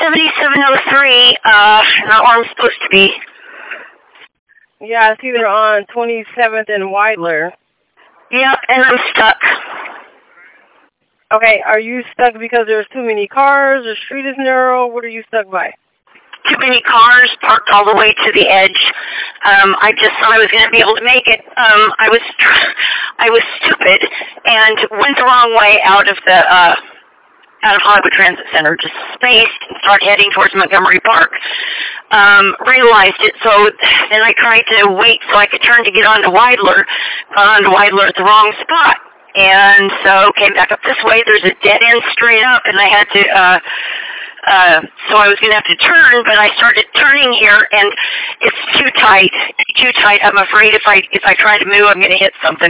7703, not where I'm supposed to be. Yeah, it's either on 27th and Weidler. Yep, and I'm stuck. Okay, are you stuck because there's too many cars, the street is narrow? What are you stuck by? Too many cars parked all the way to the edge. I just thought I was going to be able to make it. I was stupid and went the wrong way out of Hollywood Transit Center, just spaced and started heading towards Montgomery Park. Realized it, so then I tried to wait so I could turn to get onto Weidler. Got onto Weidler at the wrong spot. And so came back up this way. There's a dead end straight up, and I had to, so I was going to have to turn, but I started turning here, and it's too tight. Too tight. I'm afraid if I try to move, I'm going to hit something.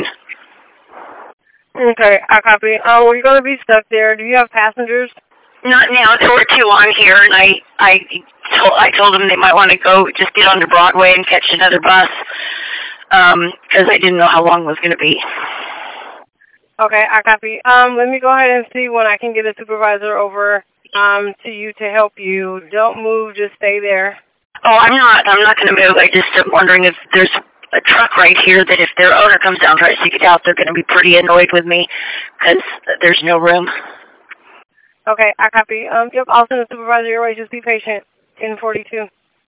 Okay, I copy. We're going to be stuck there. Do you have passengers? Not now. There were two on here, and I told them they might want to go just get onto Broadway and catch another bus, because I didn't know how long it was going to be. Okay, I copy. Let me go ahead and see when I can get a supervisor over to you to help you. Don't move, just stay there. Oh, I'm not going to move. I just am wondering if there's a truck right here that if their owner comes down and tries to get out, they're going to be pretty annoyed with me because there's no room. Okay, I copy. Yep, I'll send a supervisor your way. Just be patient. 1042.